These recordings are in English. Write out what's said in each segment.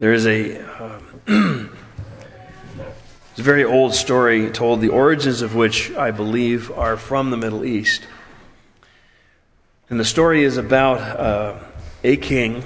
There is it's a very old story told, the origins of which I believe are from the Middle East. And the story is about a king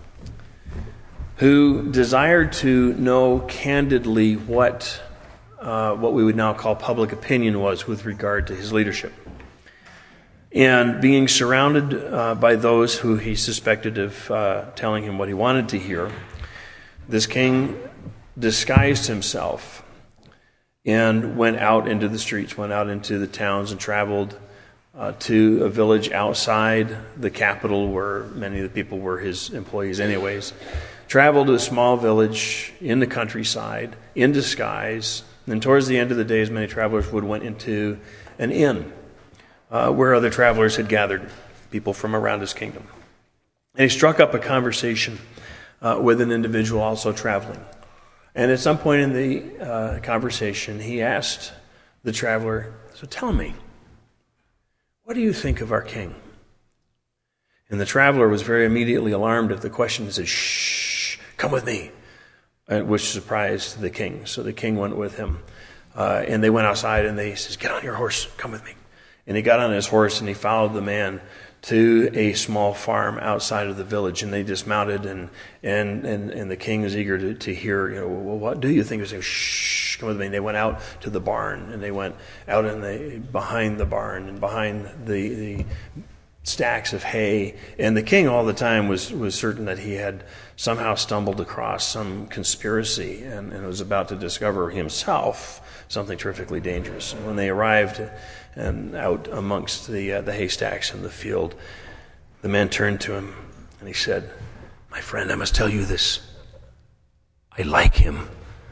who desired to know candidly what we would now call public opinion was with regard to his leadership. And being surrounded by those who he suspected of telling him what he wanted to hear, this king disguised himself and went out into the streets, went out into the towns and traveled to a village outside the capital where many of the people were his employees anyways. Traveled to a small village in the countryside in disguise. And towards the end of the day, as many travelers went into an inn where other travelers had gathered, people from around his kingdom. And he struck up a conversation with an individual also traveling. And at some point in the conversation, he asked the traveler, "So tell me, what do you think of our king?" And the traveler was very immediately alarmed at the question and said, "Shh, come with me," which surprised the king. So the king went with him. And they went outside and he says, "Get on your horse, come with me." And he got on his horse and he followed the man to a small farm outside of the village, and they dismounted, and the king was eager to hear, well, what do you think? He was saying, "Shh, come with me." And they went out to the barn, and they went out behind the barn and behind the stacks of hay. And the king all the time was certain that he had somehow stumbled across some conspiracy and was about to discover himself something terrifically dangerous. And when they arrived and out amongst the haystacks in the field, the man turned to him and he said, "My friend, I must tell you this. I like him."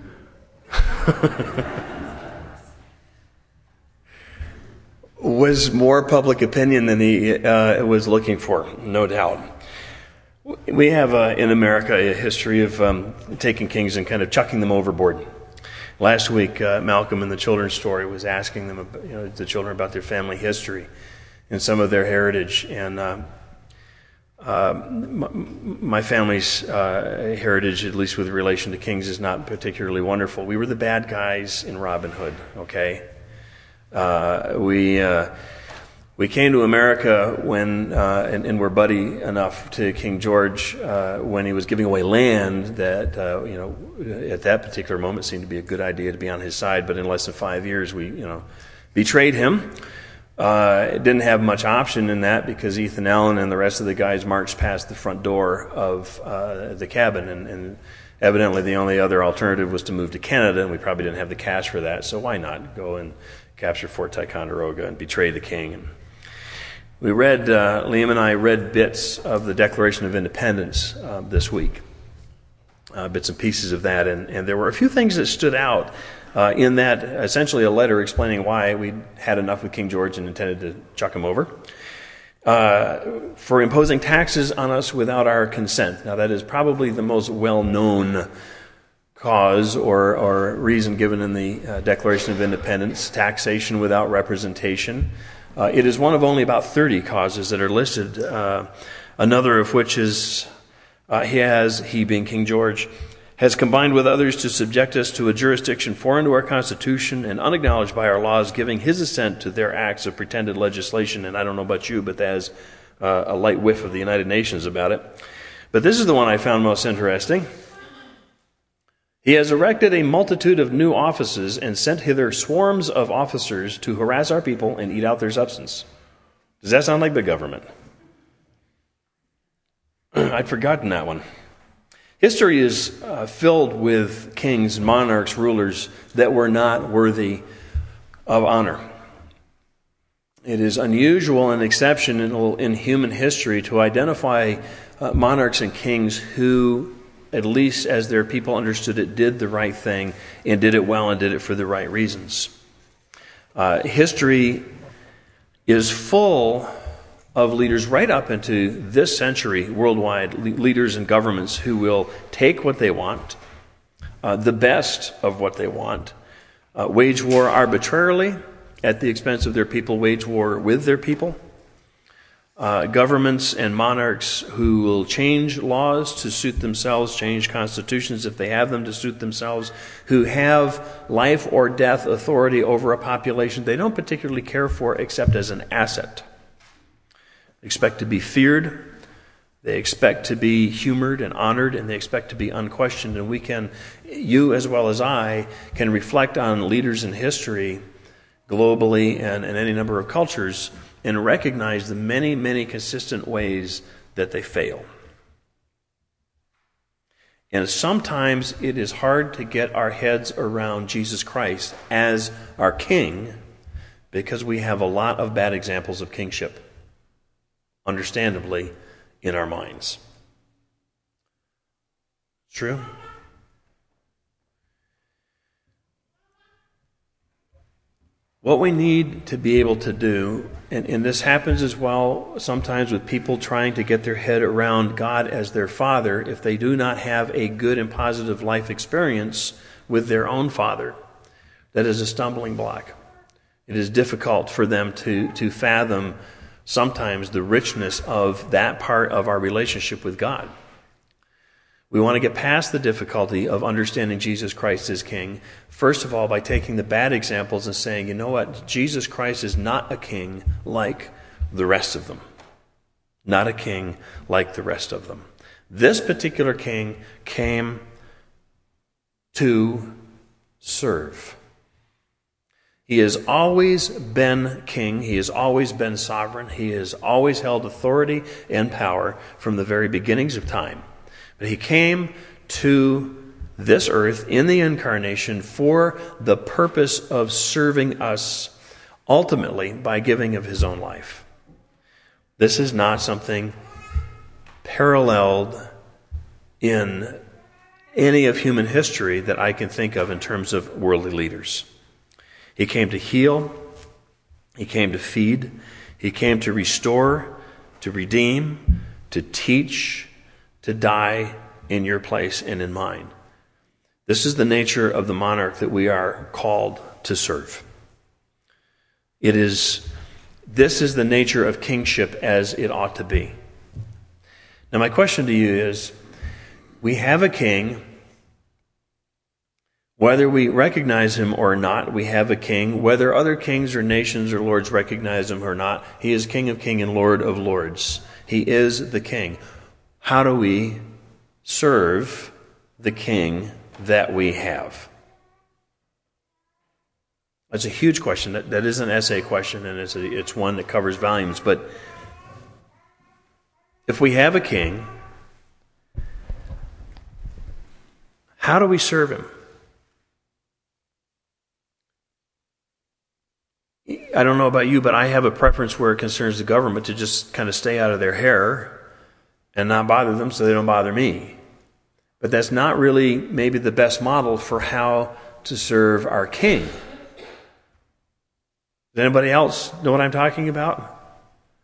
Was more public opinion than he was looking for, no doubt. We have in America a history of taking kings and kind of chucking them overboard. Last week, Malcolm in the children's story was asking them, the children, about their family history and some of their heritage. And my family's heritage, at least with relation to kings, is not particularly wonderful. We were the bad guys in Robin Hood, okay? We came to America when and were buddy enough to King George when he was giving away land that at that particular moment seemed to be a good idea to be on his side. But in less than 5 years, we betrayed him. Didn't have much option in that because Ethan Allen and the rest of the guys marched past the front door of the cabin, and evidently the only other alternative was to move to Canada, and we probably didn't have the cash for that. So why not go and capture Fort Ticonderoga and betray the king? And we read, Liam and I read bits of the Declaration of Independence this week, bits and pieces of that, and there were a few things that stood out in that, essentially a letter explaining why we'd had enough with King George and intended to chuck him over, for imposing taxes on us without our consent. Now that is probably the most well-known cause or reason given in the Declaration of Independence, taxation without representation. It is one of only about 30 causes that are listed, another of which is he being King George, has combined with others to subject us to a jurisdiction foreign to our Constitution and unacknowledged by our laws, giving his assent to their acts of pretended legislation. And I don't know about you, but that has a light whiff of the United Nations about it. But this is the one I found most interesting. He has erected a multitude of new offices and sent hither swarms of officers to harass our people and eat out their substance. Does that sound like the government? I'd forgotten that one. History is filled with kings, monarchs, rulers that were not worthy of honor. It is unusual and exceptional in human history to identify monarchs and kings who, at least as their people understood it, did the right thing and did it well and did it for the right reasons. History is full of leaders right up into this century, worldwide, leaders and governments who will take what they want, the best of what they want, wage war arbitrarily at the expense of their people, wage war with their people, governments and monarchs who will change laws to suit themselves, change constitutions if they have them to suit themselves, who have life or death authority over a population they don't particularly care for except as an asset. They expect to be feared, they expect to be humored and honored, and they expect to be unquestioned. And you as well as I, can reflect on leaders in history globally and in any number of cultures and recognize the many, many consistent ways that they fail. And sometimes it is hard to get our heads around Jesus Christ as our King because we have a lot of bad examples of kingship, understandably, in our minds. True? What we need to be able to do, and this happens as well sometimes with people trying to get their head around God as their Father, if they do not have a good and positive life experience with their own Father, that is a stumbling block. It is difficult for them to fathom sometimes the richness of that part of our relationship with God. We want to get past the difficulty of understanding Jesus Christ as King, first of all, by taking the bad examples and saying, you know what, Jesus Christ is not a king like the rest of them. Not a king like the rest of them. This particular king came to serve. He has always been king. He has always been sovereign. He has always held authority and power from the very beginnings of time. But he came to this earth in the incarnation for the purpose of serving us ultimately by giving of his own life. This is not something paralleled in any of human history that I can think of in terms of worldly leaders. He came to heal. He came to feed. He came to restore, to redeem, to teach, to die in your place and in mine. This is the nature of the monarch that we are called to serve. This is the nature of kingship as it ought to be. Now my question to you is, we have a king. Whether we recognize him or not, we have a king. Whether other kings or nations or lords recognize him or not, he is King of kings and Lord of lords. He is the king. How do we serve the king that we have? That's a huge question. That is an essay question, and it's one that covers volumes. But if we have a king, how do we serve him? I don't know about you, but I have a preference where it concerns the government to just kind of stay out of their hair and not bother them so they don't bother me. But that's not really maybe the best model for how to serve our king. Does anybody else know what I'm talking about?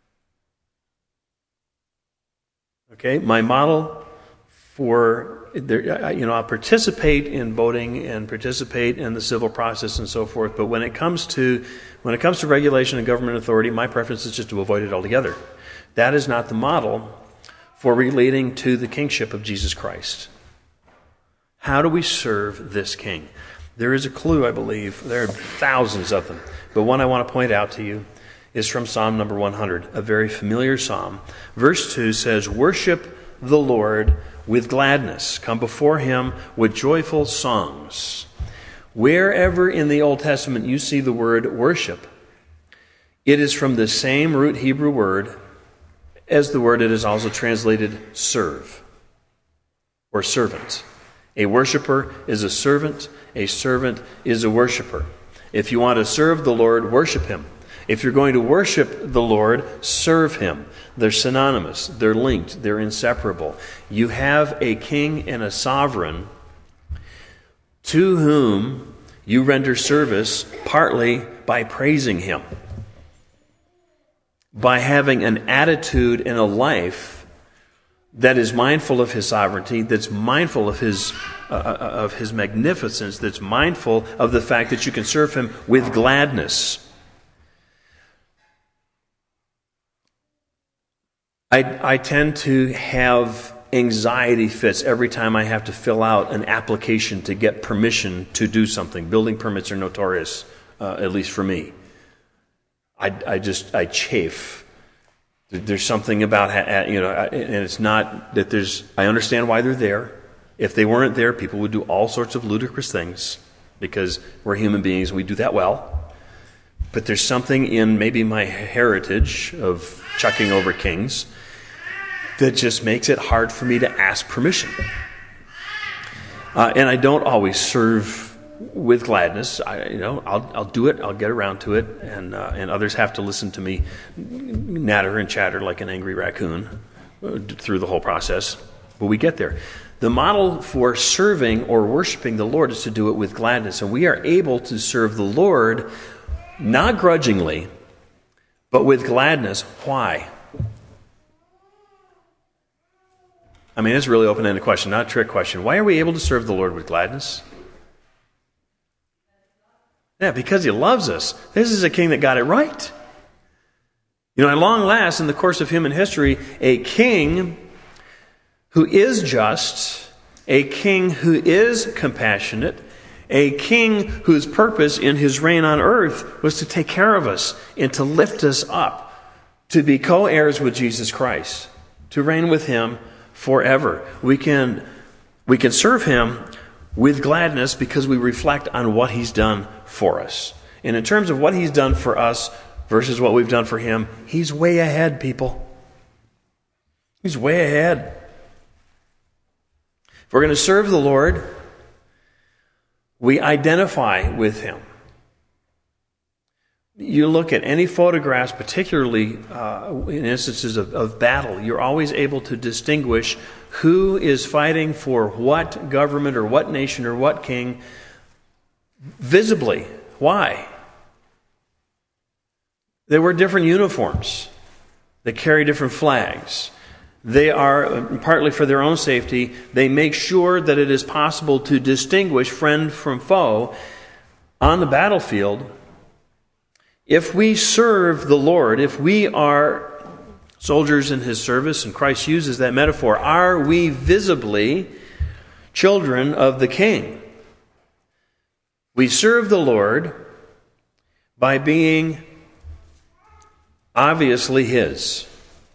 Okay, my model for, I'll participate in voting and participate in the civil process and so forth, but when it comes to regulation and government authority, my preference is just to avoid it altogether. That is not the model for relating to the kingship of Jesus Christ. How do we serve this king? There is a clue, I believe. There are thousands of them. But one I want to point out to you is from Psalm number 100, a very familiar psalm. Verse 2 says, "Worship the Lord with gladness. Come before him with joyful songs." Wherever in the Old Testament you see the word worship, it is from the same root Hebrew word as the word it is also translated serve or servant. A worshiper is a servant is a worshiper. If you want to serve the Lord, worship him. If you're going to worship the Lord, serve him. They're synonymous, they're linked, they're inseparable. You have a king and a sovereign to whom you render service partly by praising him, by having an attitude and a life that is mindful of his sovereignty, that's mindful of his magnificence, that's mindful of the fact that you can serve him with gladness. I tend to have anxiety fits every time I have to fill out an application to get permission to do something. Building permits are notorious, at least for me. I chafe. There's something about, and it's not that I understand why they're there. If they weren't there, people would do all sorts of ludicrous things because we're human beings and we do that well. But there's something in maybe my heritage of chucking over kings that just makes it hard for me to ask permission. And I don't always serve with gladness. I'll do it. I'll get around to it, and others have to listen to me natter and chatter like an angry raccoon through the whole process. But we get there. The model for serving or worshiping the Lord is to do it with gladness, and we are able to serve the Lord not grudgingly, but with gladness. Why? I mean, it's a really open-ended question, not a trick question. Why are we able to serve the Lord with gladness? Yeah, because He loves us. This is a king that got it right. At long last, in the course of human history, a king who is just, a king who is compassionate, a king whose purpose in His reign on earth was to take care of us and to lift us up, to be co-heirs with Jesus Christ, to reign with Him forever. We can serve Him with gladness because we reflect on what He's done for us. And in terms of what He's done for us versus what we've done for Him, He's way ahead, people. He's way ahead. If we're going to serve the Lord, we identify with Him. You look at any photographs, particularly in instances of battle, you're always able to distinguish who is fighting for what government or what nation or what king visibly. Why? They wear different uniforms. They carry different flags. They are, partly for their own safety, they make sure that it is possible to distinguish friend from foe on the battlefield. If we serve the Lord, if we are soldiers in His service, and Christ uses that metaphor, are we visibly children of the King? We serve the Lord by being obviously His.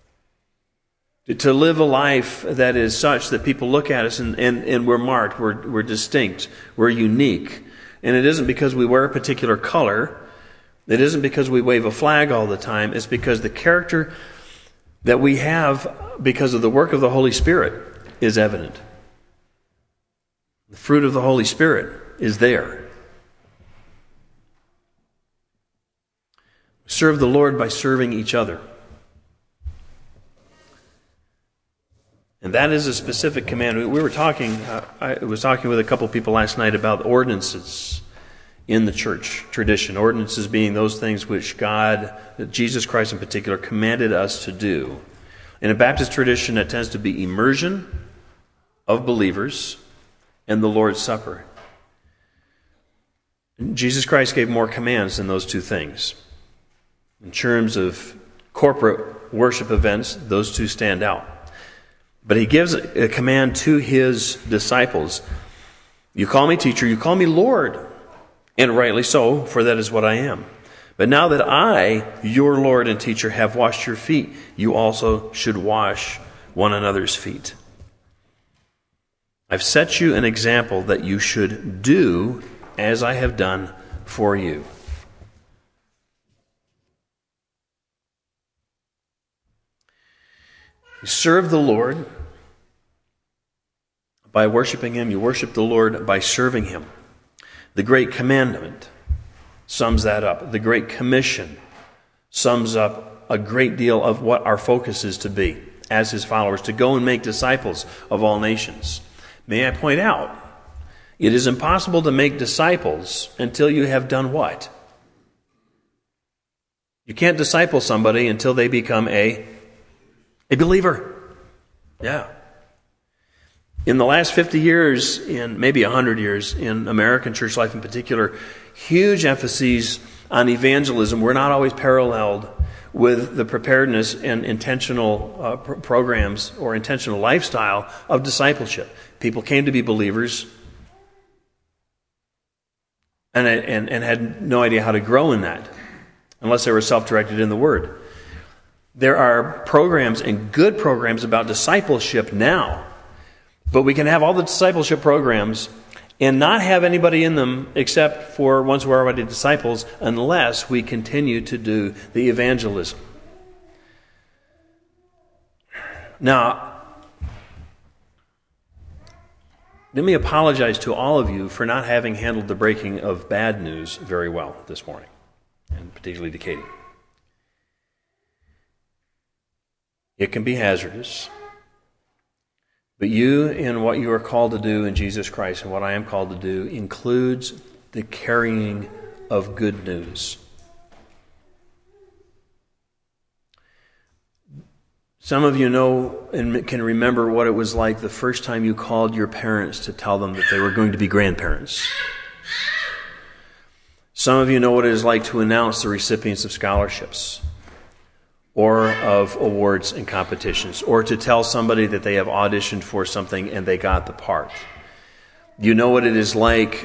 To live a life that is such that people look at us and we're marked, we're distinct, we're unique. And it isn't because we wear a particular color. It isn't because we wave a flag all the time. It's because the character that we have because of the work of the Holy Spirit is evident. The fruit of the Holy Spirit is there. Serve the Lord by serving each other. And that is a specific command. We were talking, I was talking with a couple people last night about ordinances in the church tradition. Ordinances being those things which God, Jesus Christ in particular, commanded us to do. In a Baptist tradition, it tends to be immersion of believers and the Lord's Supper. Jesus Christ gave more commands than those two things. In terms of corporate worship events, those two stand out. But He gives a command to His disciples. You call me teacher, you call me Lord. And rightly so, for that is what I am. But now that I, your Lord and teacher, have washed your feet, you also should wash one another's feet. I've set you an example that you should do as I have done for you. You serve the Lord by worshiping Him. You worship the Lord by serving Him. The Great Commandment sums that up. The Great Commission sums up a great deal of what our focus is to be as His followers, to go and make disciples of all nations. May I point out, it is impossible to make disciples until you have done what? You can't disciple somebody until they become a believer. Yeah. In the last 50 years, in maybe 100 years, in American church life in particular, huge emphases on evangelism were not always paralleled with the preparedness and intentional programs or intentional lifestyle of discipleship. People came to be believers and had no idea how to grow in that unless they were self-directed in the Word. There are programs and good programs about discipleship now, but we can have all the discipleship programs and not have anybody in them except for ones who are already disciples unless we continue to do the evangelism. Now, let me apologize to all of you for not having handled the breaking of bad news very well this morning, and particularly to Katie. It can be hazardous. But you and what you are called to do in Jesus Christ and what I am called to do includes the carrying of good news. Some of you know and can remember what it was like the first time you called your parents to tell them that they were going to be grandparents. Some of you know what it is like to announce the recipients of scholarships or of awards and competitions, or to tell somebody that they have auditioned for something and they got the part. You know what it is like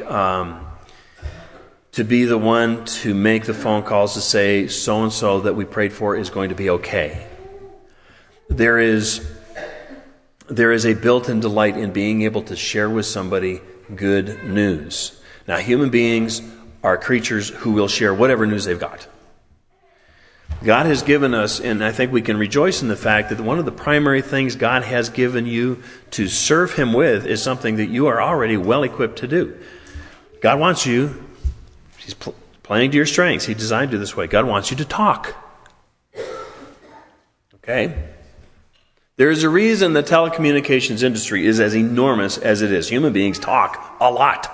to be the one to make the phone calls to say so-and-so that we prayed for is going to be okay. There is a built-in delight in being able to share with somebody good news. Now, human beings are creatures who will share whatever news they've got. God has given us, and I think we can rejoice in the fact that one of the primary things God has given you to serve Him with is something that you are already well equipped to do. God wants you, He's playing to your strengths. He designed you this way. God wants you to talk. Okay? There is a reason the telecommunications industry is as enormous as it is. Human beings talk a lot.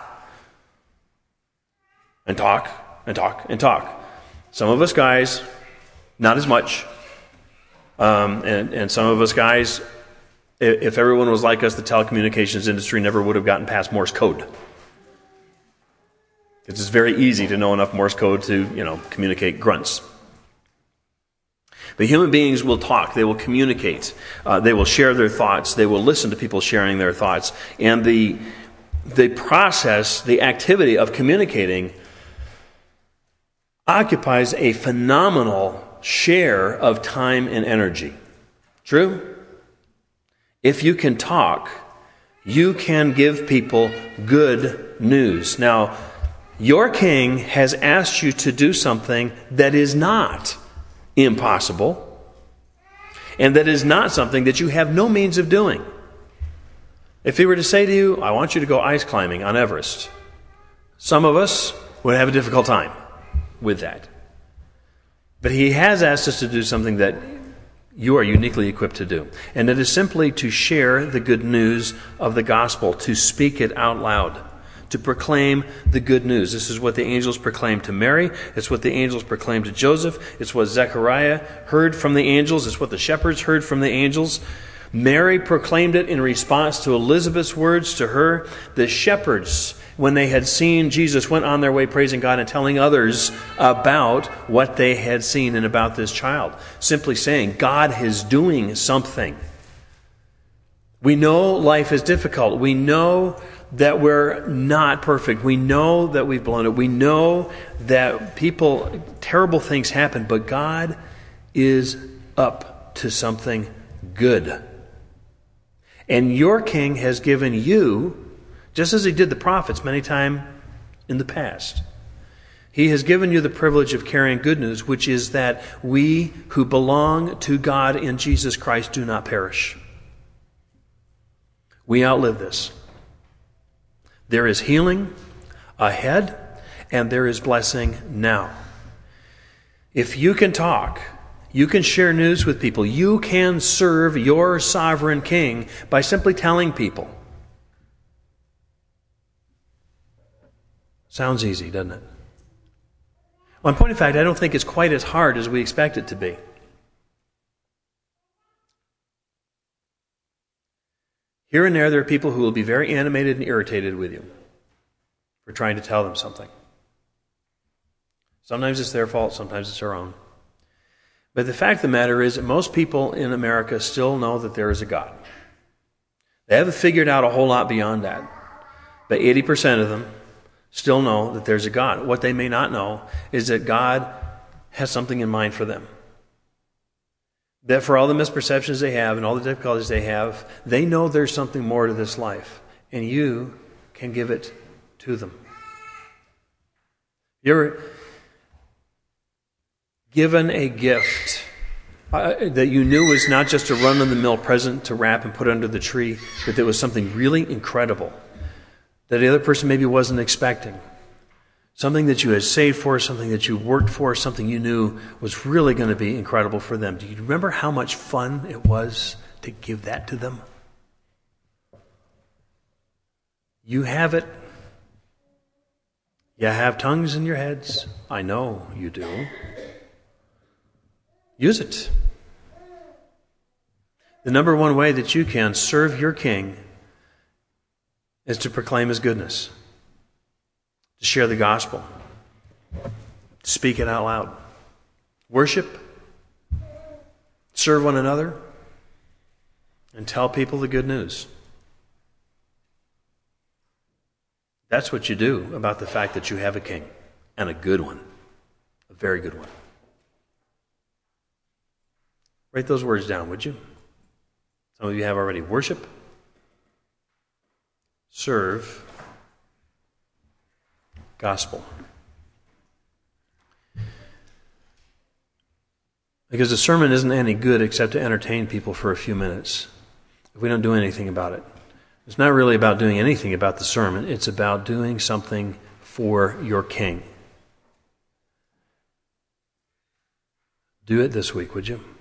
And talk, and talk, and talk. Some of us guys, not as much. And some of us guys, if everyone was like us, the telecommunications industry never would have gotten past Morse code. It's just very easy to know enough Morse code to, communicate grunts. But human beings will talk. They will communicate. They will share their thoughts. They will listen to people sharing their thoughts. And the process, the activity of communicating occupies a phenomenal share of time and energy. True? If you can talk, you can give people good news. Now, your King has asked you to do something that is not impossible, and that is not something that you have no means of doing. If He were to say to you, I want you to go ice climbing on Everest, some of us would have a difficult time with that. But He has asked us to do something that you are uniquely equipped to do. And it is simply to share the good news of the gospel, to speak it out loud, to proclaim the good news. This is what the angels proclaimed to Mary. It's what the angels proclaimed to Joseph. It's what Zechariah heard from the angels. It's what the shepherds heard from the angels. Mary proclaimed it in response to Elizabeth's words to her. The shepherds, when they had seen Jesus, went on their way praising God and telling others about what they had seen and about this child. Simply saying, God is doing something. We know life is difficult. We know that we're not perfect. We know that we've blown it. We know that terrible things happen, but God is up to something good. And your King has given you, just as He did the prophets many times in the past, He has given you the privilege of carrying good news, which is that we who belong to God in Jesus Christ do not perish. We outlive this. There is healing ahead, and there is blessing now. If you can talk, you can share news with people. You can serve your sovereign King by simply telling people. Sounds easy, doesn't it? Well, in point of fact, I don't think it's quite as hard as we expect it to be. Here and there are people who will be very animated and irritated with you for trying to tell them something. Sometimes it's their fault, sometimes it's our own. But the fact of the matter is that most people in America still know that there is a God. They haven't figured out a whole lot beyond that. But 80% of them still know that there's a God. What they may not know is that God has something in mind for them. That for all the misperceptions they have and all the difficulties they have, they know there's something more to this life. And you can give it to them. You're given a gift that you knew was not just a run-of-the-mill present to wrap and put under the tree, but that was something really incredible that the other person maybe wasn't expecting. Something that you had saved for, something that you worked for, something you knew was really going to be incredible for them. Do you remember how much fun it was to give that to them? You have it. You have tongues in your heads. I know you do. Use it. The number one way that you can serve your King is to proclaim His goodness, to share the gospel, to speak it out loud, worship, serve one another, and tell people the good news. That's what you do about the fact that you have a King, and a good one, a very good one. Write those words down, would you? Some of you have already. Worship, serve, gospel. Because the sermon isn't any good except to entertain people for a few minutes if we don't do anything about it. It's not really about doing anything about the sermon. It's about doing something for your King. Do it this week, would you?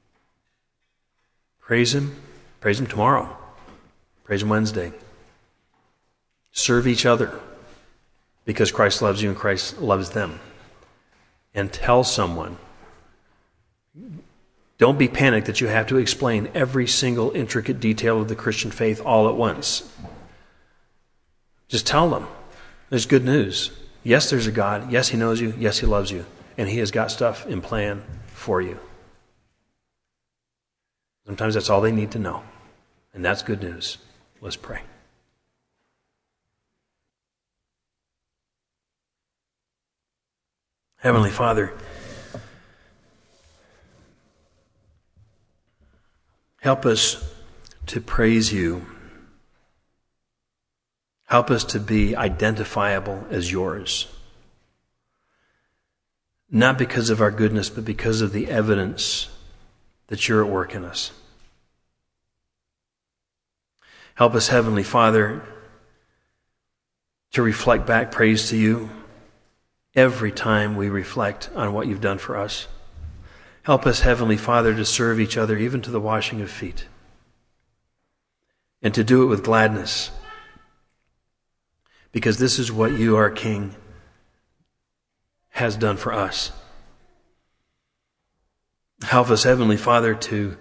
Praise Him. Praise Him tomorrow. Praise Him Wednesday. Serve each other because Christ loves you and Christ loves them. And tell someone. Don't be panicked that you have to explain every single intricate detail of the Christian faith all at once. Just tell them. There's good news. Yes, there's a God. Yes, He knows you. Yes, He loves you. And He has got stuff in plan for you. Sometimes that's all they need to know. And that's good news. Let's pray. Heavenly Father, help us to praise You. Help us to be identifiable as Yours. Not because of our goodness, but because of the evidence that You're at work in us. Help us, Heavenly Father, to reflect back praise to You every time we reflect on what You've done for us. Help us, Heavenly Father, to serve each other even to the washing of feet. And to do it with gladness. Because this is what You, our King, has done for us. Help us, Heavenly Father, to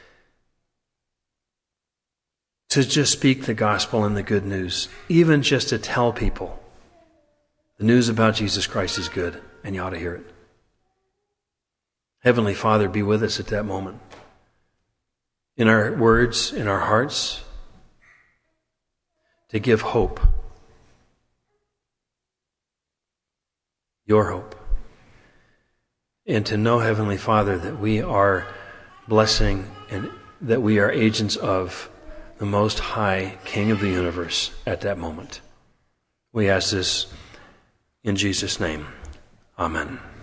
just speak the gospel and the good news. Even just to tell people the news about Jesus Christ is good and you ought to hear it. Heavenly Father, be with us at that moment. In our words, in our hearts, to give hope. Your hope. And to know, Heavenly Father, that we are blessing and that we are agents of the Most High King of the universe at that moment. We ask this in Jesus' name. Amen.